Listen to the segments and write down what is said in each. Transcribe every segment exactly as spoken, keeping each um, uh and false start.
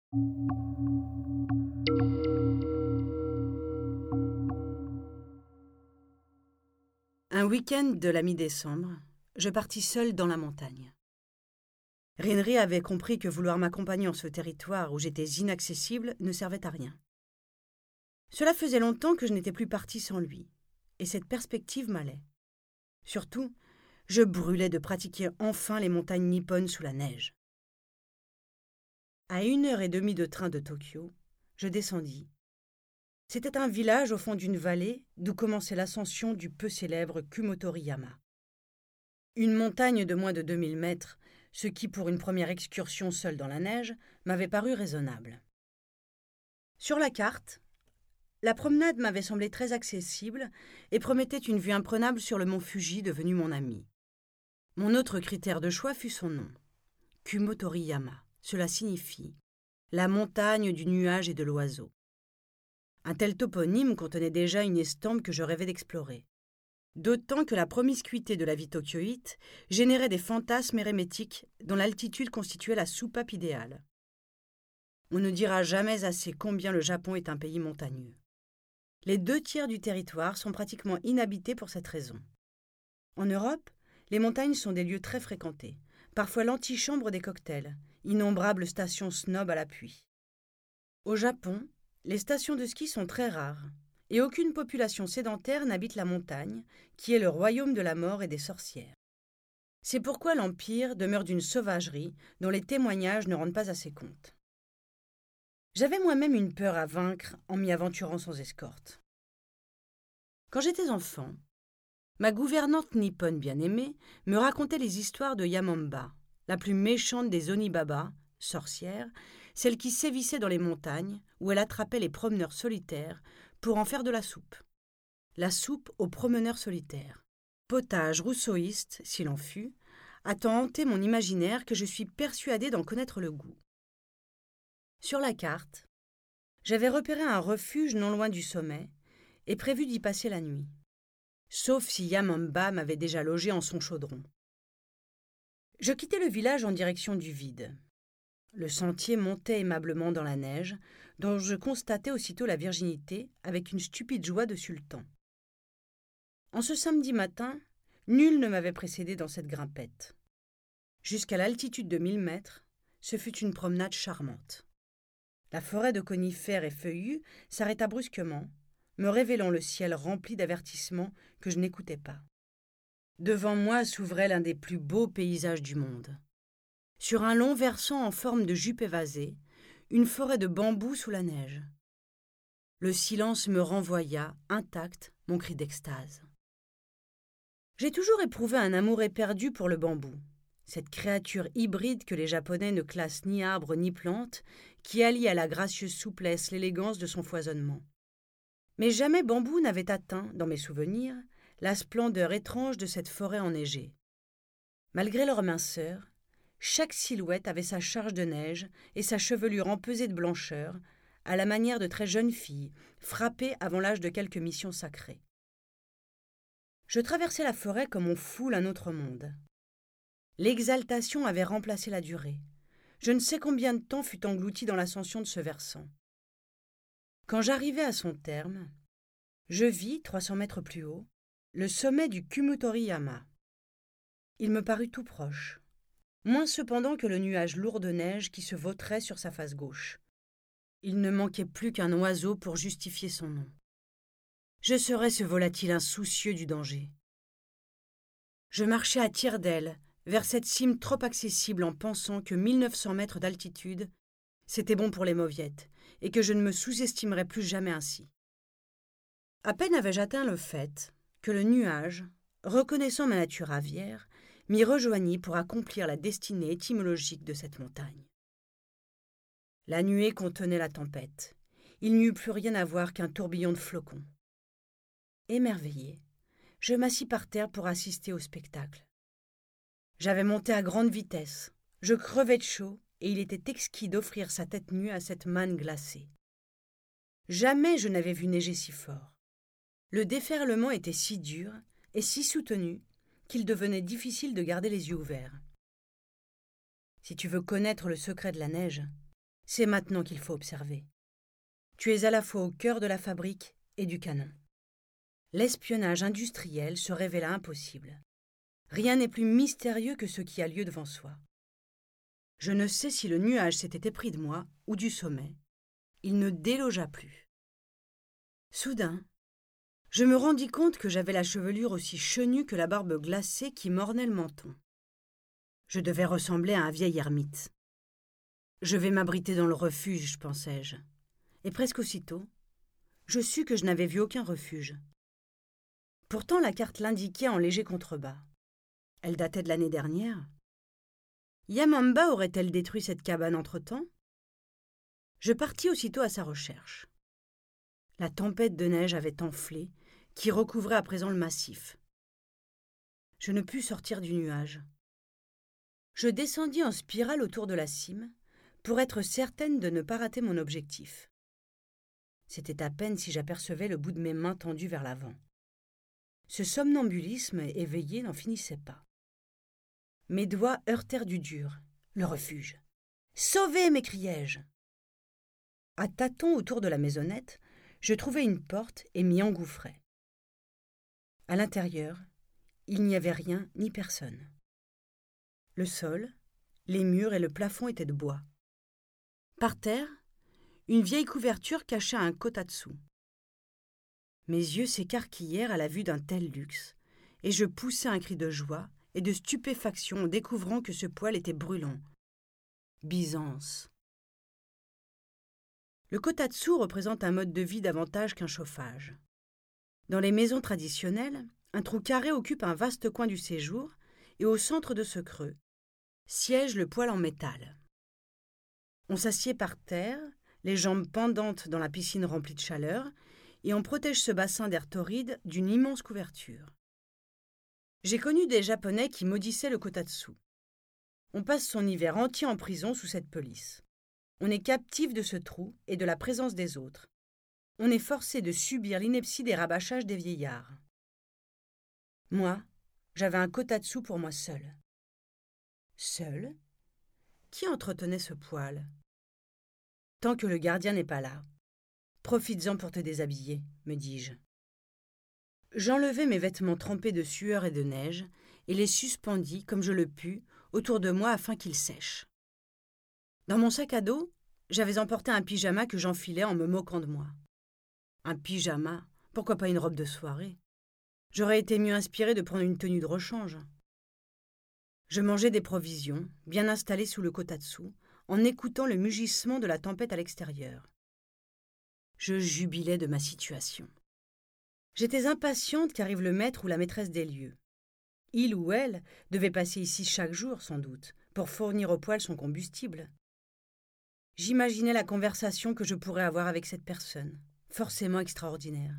Un week-end de la mi-décembre, je partis seule dans la montagne. Rinri avait compris que vouloir m'accompagner en ce territoire où j'étais inaccessible ne servait à rien. Cela faisait longtemps que je n'étais plus partie sans lui, et cette perspective m'allait. Surtout, je brûlais de pratiquer enfin les montagnes nippones sous la neige. À une heure et demie de train de Tokyo, je descendis. C'était un village au fond d'une vallée d'où commençait l'ascension du peu célèbre Kumotoriyama. Une montagne de moins de deux mille mètres, ce qui, pour une première excursion seule dans la neige, m'avait paru raisonnable. Sur la carte, la promenade m'avait semblé très accessible et promettait une vue imprenable sur le mont Fuji devenu mon ami. Mon autre critère de choix fut son nom, Kumotoriyama. Cela signifie « la montagne du nuage et de l'oiseau ». Un tel toponyme contenait déjà une estampe que je rêvais d'explorer. D'autant que la promiscuité de la vie tokyoïte générait des fantasmes érémétiques dont l'altitude constituait la soupape idéale. On ne dira jamais assez combien le Japon est un pays montagneux. Les deux tiers du territoire sont pratiquement inhabités pour cette raison. En Europe, les montagnes sont des lieux très fréquentés, parfois l'antichambre des cocktails, innombrables stations snob à l'appui. Au Japon, les stations de ski sont très rares, et aucune population sédentaire n'habite la montagne, qui est le royaume de la mort et des sorcières. C'est pourquoi l'Empire demeure d'une sauvagerie dont les témoignages ne rendent pas assez compte. J'avais moi-même une peur à vaincre en m'y aventurant sans escorte. Quand j'étais enfant, ma gouvernante nippone bien-aimée me racontait les histoires de Yamamba, la plus méchante des Onibaba, sorcières, celle qui sévissait dans les montagnes où elle attrapait les promeneurs solitaires pour en faire de la soupe. La soupe aux promeneurs solitaires. Potage rousseauiste, s'il en fut, a tant hanté mon imaginaire que je suis persuadée d'en connaître le goût. Sur la carte, j'avais repéré un refuge non loin du sommet et prévu d'y passer la nuit, sauf si Yamamba m'avait déjà logé en son chaudron. Je quittai le village en direction du vide. Le sentier montait aimablement dans la neige, dont je constatais aussitôt la virginité avec une stupide joie de sultan. En ce samedi matin, nul ne m'avait précédé dans cette grimpette. Jusqu'à l'altitude de mille mètres, ce fut une promenade charmante. La forêt de conifères et feuillus s'arrêta brusquement, me révélant le ciel rempli d'avertissements que je n'écoutais pas. Devant moi s'ouvrait l'un des plus beaux paysages du monde. Sur un long versant en forme de jupe évasée, une forêt de bambous sous la neige. Le silence me renvoya, intact, mon cri d'extase. J'ai toujours éprouvé un amour éperdu pour le bambou, cette créature hybride que les Japonais ne classent ni arbre ni plante, qui allie à la gracieuse souplesse l'élégance de son foisonnement. Mais jamais bambou n'avait atteint, dans mes souvenirs, la splendeur étrange de cette forêt enneigée. Malgré leur minceur, chaque silhouette avait sa charge de neige et sa chevelure empesée de blancheur, à la manière de très jeunes filles, frappées avant l'âge de quelques missions sacrées. Je traversais la forêt comme on foule un autre monde. L'exaltation avait remplacé la durée. Je ne sais combien de temps fut englouti dans l'ascension de ce versant. Quand j'arrivai à son terme, je vis, trois cents mètres plus haut, le sommet du Kumotoriyama. Il me parut tout proche, moins cependant que le nuage lourd de neige qui se vautrait sur sa face gauche. Il ne manquait plus qu'un oiseau pour justifier son nom. Je serais ce volatile insoucieux du danger. Je marchais à tire-d'aile vers cette cime trop accessible en pensant que mille neuf cents mètres d'altitude, c'était bon pour les mauviettes et que je ne me sous-estimerais plus jamais ainsi. À peine avais-je atteint le faîte que le nuage, reconnaissant ma nature aviaire, m'y rejoignit pour accomplir la destinée étymologique de cette montagne. La nuée contenait la tempête. Il n'y eut plus rien à voir qu'un tourbillon de flocons. Émerveillé, je m'assis par terre pour assister au spectacle. J'avais monté à grande vitesse, je crevais de chaud et il était exquis d'offrir sa tête nue à cette manne glacée. Jamais je n'avais vu neiger si fort. Le déferlement était si dur et si soutenu qu'il devenait difficile de garder les yeux ouverts. Si tu veux connaître le secret de la neige, C'est maintenant qu'il faut observer. Tu es à la fois au cœur de la fabrique et du canon. L'espionnage industriel se révéla impossible. Rien n'est plus mystérieux que ce qui a lieu devant soi. Je ne sais si le nuage s'était épris de moi ou du sommet. Il ne délogea plus. Soudain, je me rendis compte que j'avais la chevelure aussi chenue que la barbe glacée qui m'ornait le menton. Je devais ressembler à un vieil ermite. Je vais m'abriter dans le refuge, pensai-je. Et presque aussitôt, je sus que je n'avais vu aucun refuge. Pourtant, la carte l'indiquait en léger contrebas. Elle datait de l'année dernière. Yamamba aurait-elle détruit cette cabane entre-temps? Je partis aussitôt à sa recherche. La tempête de neige avait enflé, qui recouvrait à présent le massif. Je ne pus sortir du nuage. Je descendis en spirale autour de la cime, pour être certaine de ne pas rater mon objectif. C'était à peine si j'apercevais le bout de mes mains tendues vers l'avant. Ce somnambulisme éveillé n'en finissait pas. Mes doigts heurtèrent du dur, le refuge. « Sauvez !» m'écriai-je. À tâtons autour de la maisonnette, je trouvai une porte et m'y engouffrai. À l'intérieur, il n'y avait rien ni personne. Le sol, les murs et le plafond étaient de bois. Par terre, une vieille couverture cachait un kotatsu. Mes yeux s'écarquillèrent à la vue d'un tel luxe, et je poussai un cri de joie et de stupéfaction en découvrant que ce poêle était brûlant. Byzance. Le kotatsu représente un mode de vie davantage qu'un chauffage. Dans les maisons traditionnelles, un trou carré occupe un vaste coin du séjour, et au centre de ce creux siège le poêle en métal. On s'assied par terre, les jambes pendantes dans la piscine remplie de chaleur, et on protège ce bassin d'air torride d'une immense couverture. J'ai connu des Japonais qui maudissaient le kotatsu. On passe son hiver entier en prison sous cette pelisse. On est captif de ce trou et de la présence des autres. On est forcé de subir l'ineptie des rabâchages des vieillards. Moi, j'avais un kotatsu pour moi seul. Seul? Qui entretenait ce poêle? Tant que le gardien n'est pas là. Profites-en pour te déshabiller, me dis-je. J'enlevai mes vêtements trempés de sueur et de neige et les suspendis, comme je le pus, autour de moi afin qu'ils sèchent. Dans mon sac à dos, j'avais emporté un pyjama que j'enfilais en me moquant de moi. Un pyjama, pourquoi pas une robe de soirée? J'aurais été mieux inspirée de prendre une tenue de rechange. Je mangeais des provisions, bien installées sous le kotatsu, en écoutant le mugissement de la tempête à l'extérieur. Je jubilais de ma situation. J'étais impatiente qu'arrive le maître ou la maîtresse des lieux. Il ou elle devait passer ici chaque jour, sans doute, pour fournir au poêle son combustible. J'imaginais la conversation que je pourrais avoir avec cette personne, forcément extraordinaire.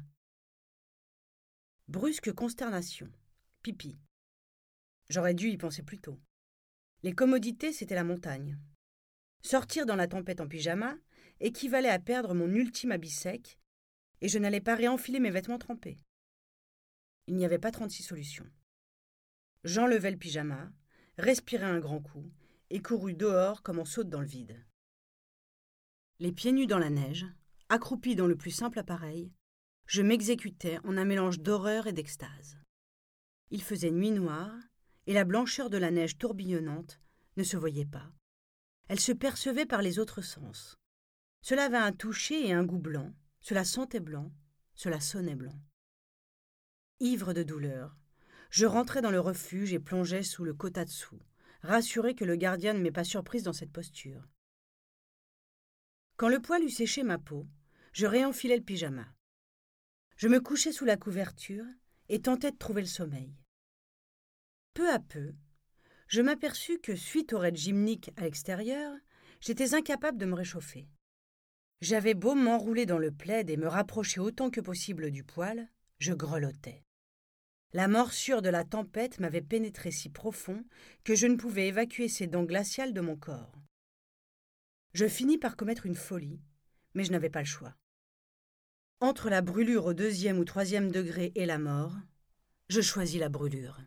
Brusque consternation. Pipi. J'aurais dû y penser plus tôt. Les commodités, c'était la montagne. Sortir dans la tempête en pyjama équivalait à perdre mon ultime habit sec, et je n'allais pas réenfiler mes vêtements trempés. Il n'y avait pas trente-six solutions. J'enlevai le pyjama, respirai un grand coup, et courus dehors comme on saute dans le vide. Les pieds nus dans la neige, accroupi dans le plus simple appareil, je m'exécutais en un mélange d'horreur et d'extase. Il faisait nuit noire, et la blancheur de la neige tourbillonnante ne se voyait pas. Elle se percevait par les autres sens. Cela avait un toucher et un goût blanc, cela sentait blanc, cela sonnait blanc. Ivre de douleur, je rentrais dans le refuge et plongeais sous le kotatsu, rassuré que le gardien ne m'ait pas surprise dans cette posture. Quand le poêle eut séché ma peau, je réenfilai le pyjama. Je me couchai sous la couverture et tentai de trouver le sommeil. Peu à peu, je m'aperçus que, suite au raid gymnique à l'extérieur, j'étais incapable de me réchauffer. J'avais beau m'enrouler dans le plaid et me rapprocher autant que possible du poêle, je grelottais. La morsure de la tempête m'avait pénétré si profond que je ne pouvais évacuer ces dents glaciales de mon corps. Je finis par commettre une folie, mais je n'avais pas le choix. Entre la brûlure au deuxième ou troisième degré et la mort, je choisis la brûlure.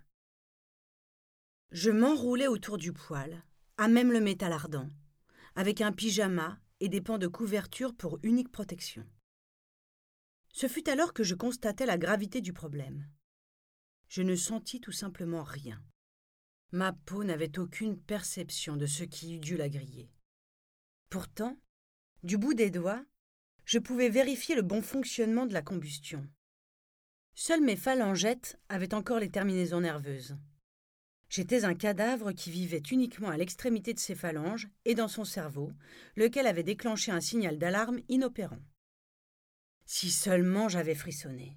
Je m'enroulai autour du poêle, à même le métal ardent, avec un pyjama et des pans de couverture pour unique protection. Ce fut alors que je constatai la gravité du problème. Je ne sentis tout simplement rien. Ma peau n'avait aucune perception de ce qui eût dû la griller. Pourtant, du bout des doigts, je pouvais vérifier le bon fonctionnement de la combustion. Seules mes phalangettes avaient encore les terminaisons nerveuses. J'étais un cadavre qui vivait uniquement à l'extrémité de ses phalanges et dans son cerveau, lequel avait déclenché un signal d'alarme inopérant. Si seulement j'avais frissonné.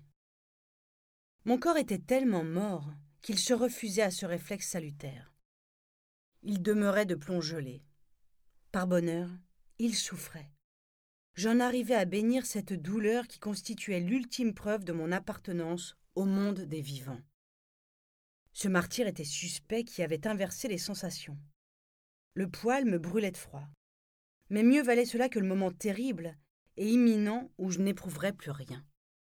Mon corps était tellement mort qu'il se refusait à ce réflexe salutaire. Il demeurait de plomb gelé. Par bonheur, il souffrait. J'en arrivais à bénir cette douleur qui constituait l'ultime preuve de mon appartenance au monde des vivants. Ce martyr était suspect qui avait inversé les sensations. Le poil me brûlait de froid. Mais mieux valait cela que le moment terrible et imminent où je n'éprouverais plus rien.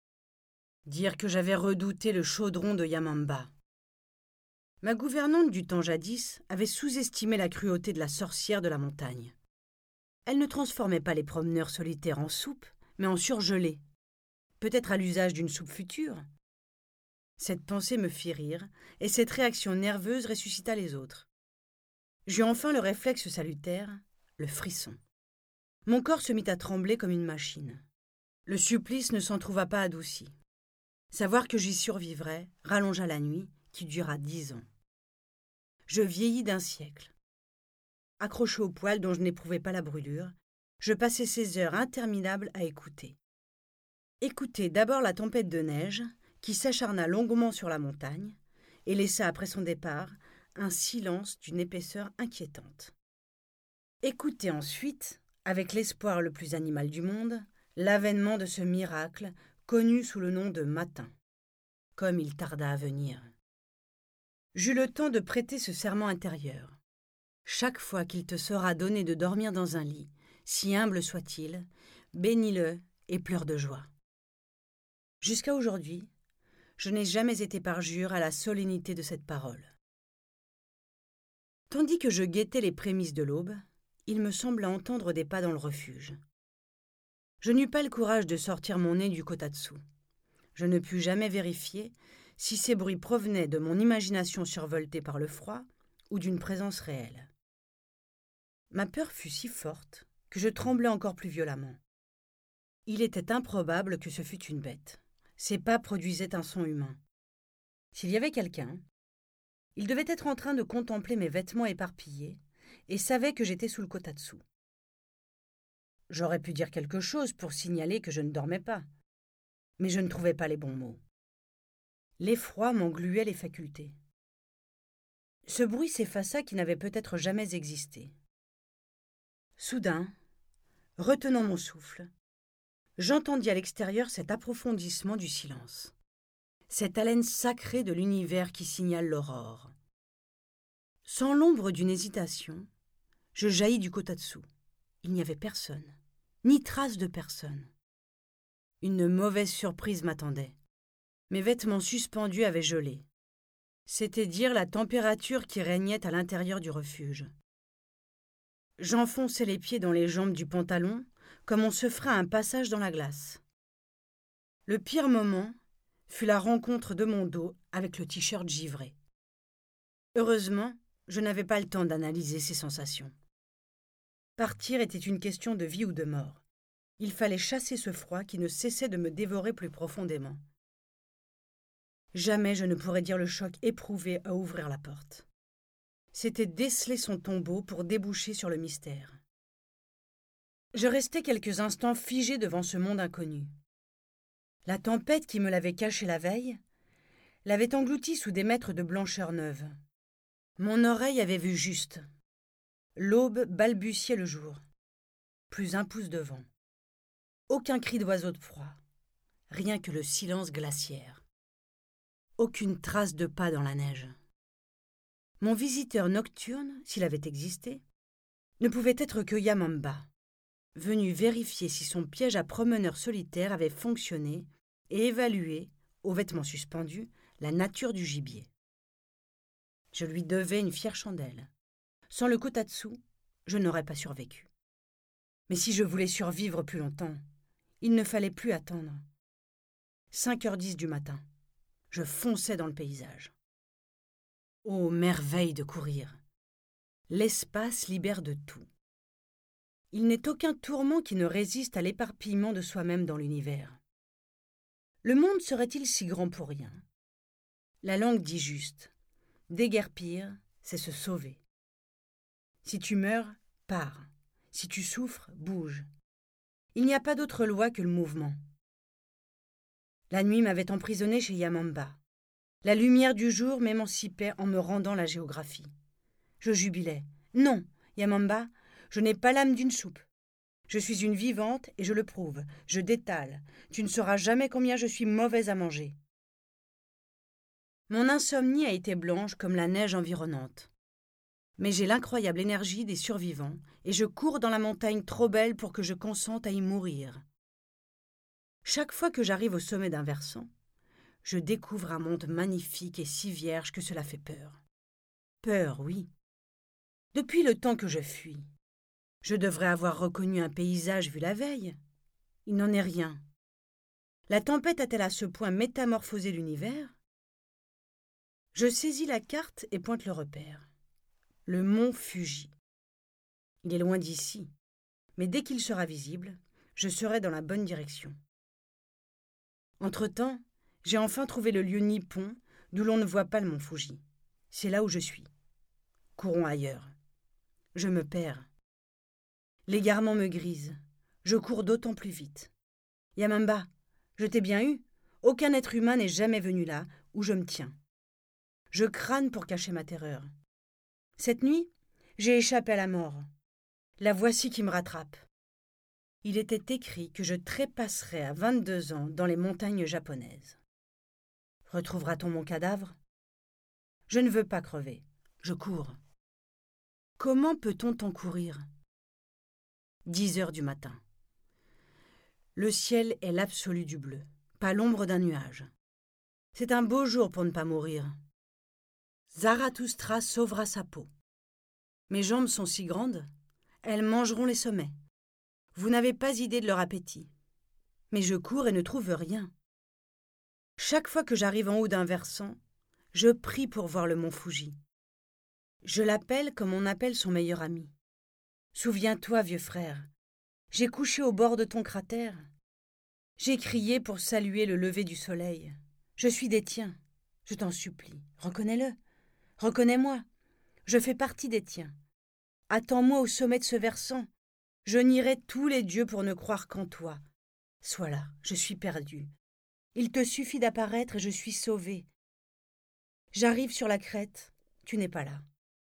Dire que j'avais redouté le chaudron de Yamamba. Ma gouvernante du temps jadis avait sous-estimé la cruauté de la sorcière de la montagne. Elle ne transformait pas les promeneurs solitaires en soupe, mais en surgelés, peut-être à l'usage d'une soupe future. Cette pensée me fit rire, et cette réaction nerveuse ressuscita les autres. J'eus enfin le réflexe salutaire, le frisson. Mon corps se mit à trembler comme une machine. Le supplice ne s'en trouva pas adouci. Savoir que j'y survivrais rallongea la nuit, qui dura dix ans. Je vieillis d'un siècle. Accroché au poil dont je n'éprouvais pas la brûlure, je passais ces heures interminables à écouter. Écouter d'abord la tempête de neige, qui s'acharna longuement sur la montagne, et laissa après son départ un silence d'une épaisseur inquiétante. Écouter ensuite, avec l'espoir le plus animal du monde, l'avènement de ce miracle connu sous le nom de matin. Comme il tarda à venir. J'eus le temps de prêter ce serment intérieur. Chaque fois qu'il te sera donné de dormir dans un lit, si humble soit-il, bénis-le et pleure de joie. Jusqu'à aujourd'hui, je n'ai jamais été parjure à la solennité de cette parole. Tandis que je guettais les prémices de l'aube, il me sembla entendre des pas dans le refuge. Je n'eus pas le courage de sortir mon nez du kotatsu. Je ne pus jamais vérifier si ces bruits provenaient de mon imagination survoltée par le froid ou d'une présence réelle. Ma peur fut si forte que je tremblai encore plus violemment. Il était improbable que ce fût une bête. Ses pas produisaient un son humain. S'il y avait quelqu'un, il devait être en train de contempler mes vêtements éparpillés et savait que j'étais sous le kotatsu. J'aurais pu dire quelque chose pour signaler que je ne dormais pas, mais je ne trouvais pas les bons mots. L'effroi m'engluait les facultés. Ce bruit s'effaça qui n'avait peut-être jamais existé. Soudain, retenant mon souffle, j'entendis à l'extérieur cet approfondissement du silence, cette haleine sacrée de l'univers qui signale l'aurore. Sans l'ombre d'une hésitation, je jaillis du kotatsu. Il n'y avait personne, ni trace de personne. Une mauvaise surprise m'attendait. Mes vêtements suspendus avaient gelé. C'était dire la température qui régnait à l'intérieur du refuge. J'enfonçai les pieds dans les jambes du pantalon, comme on se ferait un passage dans la glace. Le pire moment fut la rencontre de mon dos avec le t-shirt givré. Heureusement, je n'avais pas le temps d'analyser ces sensations. Partir était une question de vie ou de mort. Il fallait chasser ce froid qui ne cessait de me dévorer plus profondément. Jamais je ne pourrais dire le choc éprouvé à ouvrir la porte. C'était déceler son tombeau pour déboucher sur le mystère. Je restai quelques instants figé devant ce monde inconnu. La tempête qui me l'avait caché la veille l'avait englouti sous des mètres de blancheur neuve. Mon oreille avait vu juste. L'aube balbutiait le jour. Plus un pouce de vent. Aucun cri d'oiseau de proie. Rien que le silence glaciaire. Aucune trace de pas dans la neige. Mon visiteur nocturne, s'il avait existé, ne pouvait être que Yamamba, venu vérifier si son piège à promeneur solitaire avait fonctionné et évaluer, aux vêtements suspendus, la nature du gibier. Je lui devais une fière chandelle. Sans le kotatsu, je n'aurais pas survécu. Mais si je voulais survivre plus longtemps, il ne fallait plus attendre. cinq heures dix du matin. Je fonçais dans le paysage. Ô merveille de courir! L'espace libère de tout. Il n'est aucun tourment qui ne résiste à l'éparpillement de soi-même dans l'univers. Le monde serait-il si grand pour rien? La langue dit juste. Déguerpir, c'est se sauver. Si tu meurs, pars. Si tu souffres, bouge. Il n'y a pas d'autre loi que le mouvement. La nuit m'avait emprisonné chez Yamamba. La lumière du jour m'émancipait en me rendant la géographie. Je jubilais. Non, Yamamba, je n'ai pas l'âme d'une soupe. Je suis une vivante et je le prouve. Je détale. Tu ne sauras jamais combien je suis mauvaise à manger. Mon insomnie a été blanche comme la neige environnante. Mais j'ai l'incroyable énergie des survivants et je cours dans la montagne trop belle pour que je consente à y mourir. Chaque fois que j'arrive au sommet d'un versant, je découvre un monde magnifique et si vierge que cela fait peur. Peur, oui. Depuis le temps que je fuis, je devrais avoir reconnu un paysage vu la veille. Il n'en est rien. La tempête a-t-elle à ce point métamorphosé l'univers? Je saisis la carte et pointe le repère. Le mont Fuji. Il est loin d'ici, mais dès qu'il sera visible, je serai dans la bonne direction. Entre-temps, j'ai enfin trouvé le lieu nippon d'où l'on ne voit pas le mont Fuji. C'est là où je suis. Courons ailleurs. Je me perds. L'égarement me grise. Je cours d'autant plus vite. Yamamba, je t'ai bien eu. Aucun être humain n'est jamais venu là où je me tiens. Je crâne pour cacher ma terreur. Cette nuit, j'ai échappé à la mort. La voici qui me rattrape. Il était écrit que je trépasserais à vingt-deux ans dans les montagnes japonaises. Retrouvera-t-on mon cadavre? Je ne veux pas crever. Je cours. Comment peut-on tant courir? Dix heures du matin. Le ciel est l'absolu du bleu, pas l'ombre d'un nuage. C'est un beau jour pour ne pas mourir. Zarathustra sauvera sa peau. Mes jambes sont si grandes, elles mangeront les sommets. Vous n'avez pas idée de leur appétit. Mais je cours et ne trouve rien. Chaque fois que j'arrive en haut d'un versant, je prie pour voir le mont Fuji. Je l'appelle comme on appelle son meilleur ami. Souviens-toi, vieux frère, j'ai couché au bord de ton cratère. J'ai crié pour saluer le lever du soleil. Je suis des tiens, je t'en supplie, reconnais-le. Reconnais-moi, je fais partie des tiens. Attends-moi au sommet de ce versant. Je nierai tous les dieux pour ne croire qu'en toi. Sois là, je suis perdu. Il te suffit d'apparaître et je suis sauvé. J'arrive sur la crête, tu n'es pas là.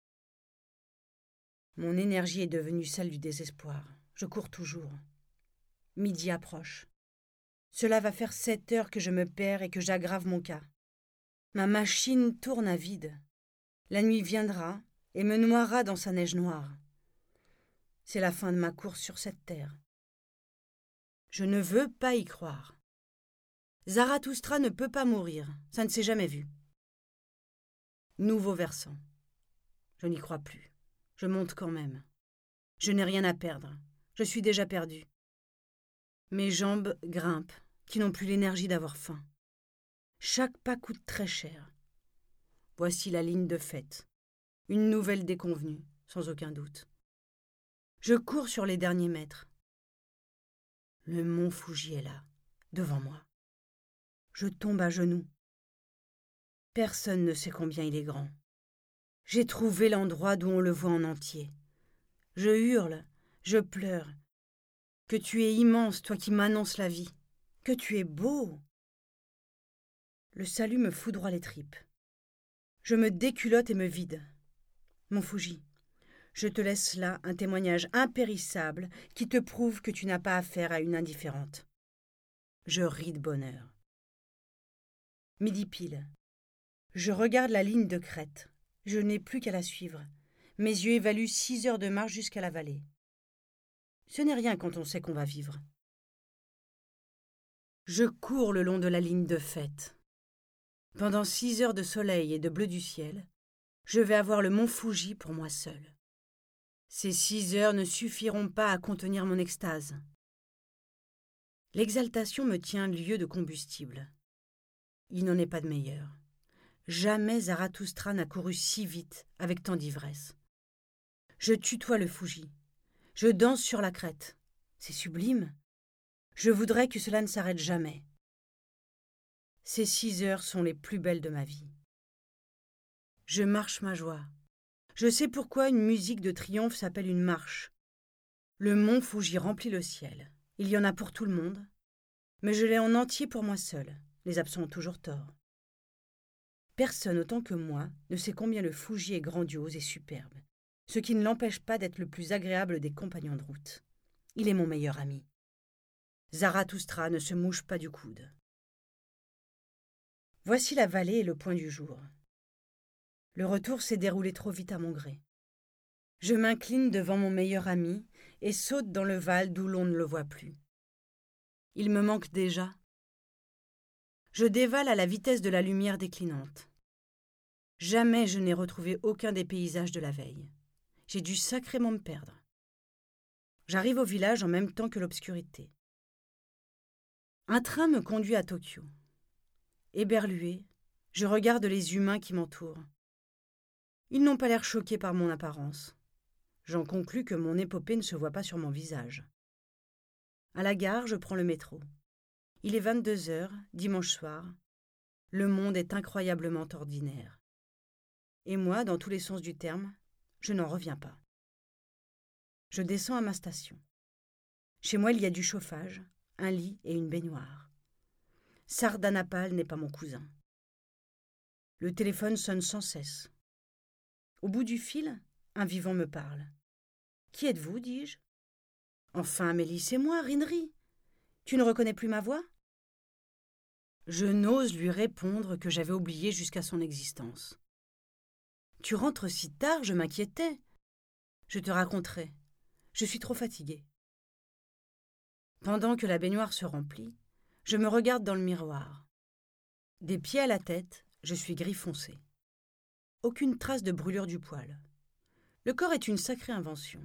Mon énergie est devenue celle du désespoir. Je cours toujours. Midi approche. Cela va faire sept heures que je me perds et que j'aggrave mon cas. Ma machine tourne à vide. La nuit viendra et me noiera dans sa neige noire. C'est la fin de ma course sur cette terre. Je ne veux pas y croire. Zarathustra ne peut pas mourir, ça ne s'est jamais vu. Nouveau versant. Je n'y crois plus. Je monte quand même. Je n'ai rien à perdre. Je suis déjà perdu. Mes jambes grimpent, qui n'ont plus l'énergie d'avoir faim. Chaque pas coûte très cher. Voici la ligne de fête. Une nouvelle déconvenue, sans aucun doute. Je cours sur les derniers mètres. Le mont Fuji est là, devant moi. Je tombe à genoux. Personne ne sait combien il est grand. J'ai trouvé l'endroit d'où on le voit en entier. Je hurle, je pleure. Que tu es immense, toi qui m'annonces la vie. Que tu es beau. Le salut me foudroie les tripes. Je me déculotte et me vide. Mon Fuji, je te laisse là un témoignage impérissable qui te prouve que tu n'as pas affaire à une indifférente. Je ris de bonheur. Midi pile. Je regarde la ligne de crête. Je n'ai plus qu'à la suivre. Mes yeux évaluent six heures de marche jusqu'à la vallée. Ce n'est rien quand on sait qu'on va vivre. Je cours le long de la ligne de fête. Pendant six heures de soleil et de bleu du ciel, je vais avoir le mont Fuji pour moi seul. Ces six heures ne suffiront pas à contenir mon extase. L'exaltation me tient lieu de combustible. Il n'en est pas de meilleur. Jamais Zarathustra n'a couru si vite, avec tant d'ivresse. Je tutoie le Fuji. Je danse sur la crête. C'est sublime. Je voudrais que cela ne s'arrête jamais. Ces six heures sont les plus belles de ma vie. Je marche ma joie. Je sais pourquoi une musique de triomphe s'appelle une marche. Le mont Fuji remplit le ciel. Il y en a pour tout le monde. Mais je l'ai en entier pour moi seul. Les absents ont toujours tort. Personne autant que moi ne sait combien le Fuji est grandiose et superbe, ce qui ne l'empêche pas d'être le plus agréable des compagnons de route. Il est mon meilleur ami. Zarathustra ne se mouche pas du coude. Voici la vallée et le point du jour. Le retour s'est déroulé trop vite à mon gré. Je m'incline devant mon meilleur ami et saute dans le Val d'où l'on ne le voit plus. Il me manque déjà. Je dévale à la vitesse de la lumière déclinante. Jamais je n'ai retrouvé aucun des paysages de la veille. J'ai dû sacrément me perdre. J'arrive au village en même temps que l'obscurité. Un train me conduit à Tokyo. Éberlué, je regarde les humains qui m'entourent. Ils n'ont pas l'air choqués par mon apparence. J'en conclus que mon épopée ne se voit pas sur mon visage. À la gare, je prends le métro. Il est vingt-deux heures, dimanche soir. Le monde est incroyablement ordinaire. Et moi, dans tous les sens du terme, je n'en reviens pas. Je descends à ma station. Chez moi, il y a du chauffage, un lit et une baignoire. Sardanapale n'est pas mon cousin. Le téléphone sonne sans cesse. Au bout du fil, un vivant me parle. « Qui êtes-vous » dis-je. « Enfin, Amélie, c'est moi, Rinri. Tu ne reconnais plus ma voix ?» Je n'ose lui répondre que j'avais oublié jusqu'à son existence. « Tu rentres si tard, je m'inquiétais. Je te raconterai. Je suis trop fatiguée. » Pendant que la baignoire se remplit, je me regarde dans le miroir. Des pieds à la tête, je suis gris foncé. Aucune trace de brûlure du poil. Le corps est une sacrée invention.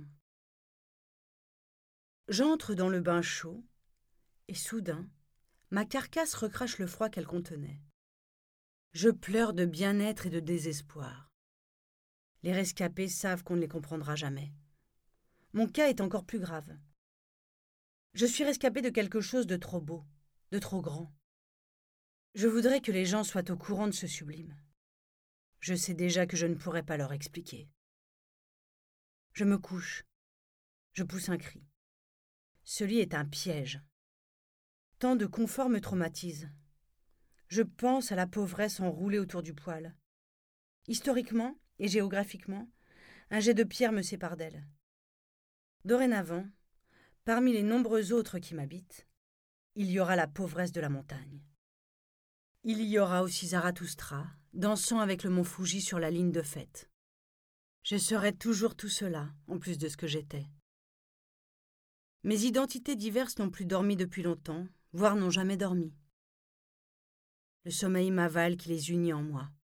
J'entre dans le bain chaud et soudain, ma carcasse recrache le froid qu'elle contenait. Je pleure de bien-être et de désespoir. Les rescapés savent qu'on ne les comprendra jamais. Mon cas est encore plus grave. Je suis rescapée de quelque chose de trop beau, de trop grand. Je voudrais que les gens soient au courant de ce sublime. Je sais déjà que je ne pourrai pas leur expliquer. Je me couche. Je pousse un cri. Ce lit est un piège. Tant de confort me traumatise. Je pense à la pauvresse enroulée autour du poêle. Historiquement et géographiquement, un jet de pierre me sépare d'elle. Dorénavant, parmi les nombreux autres qui m'habitent, il y aura la pauvresse de la montagne. Il y aura aussi Zarathustra, dansant avec le mont Fuji sur la ligne de fête. Je serai toujours tout cela, en plus de ce que j'étais. Mes identités diverses n'ont plus dormi depuis longtemps, voire n'ont jamais dormi. Le sommeil m'avale qui les unit en moi.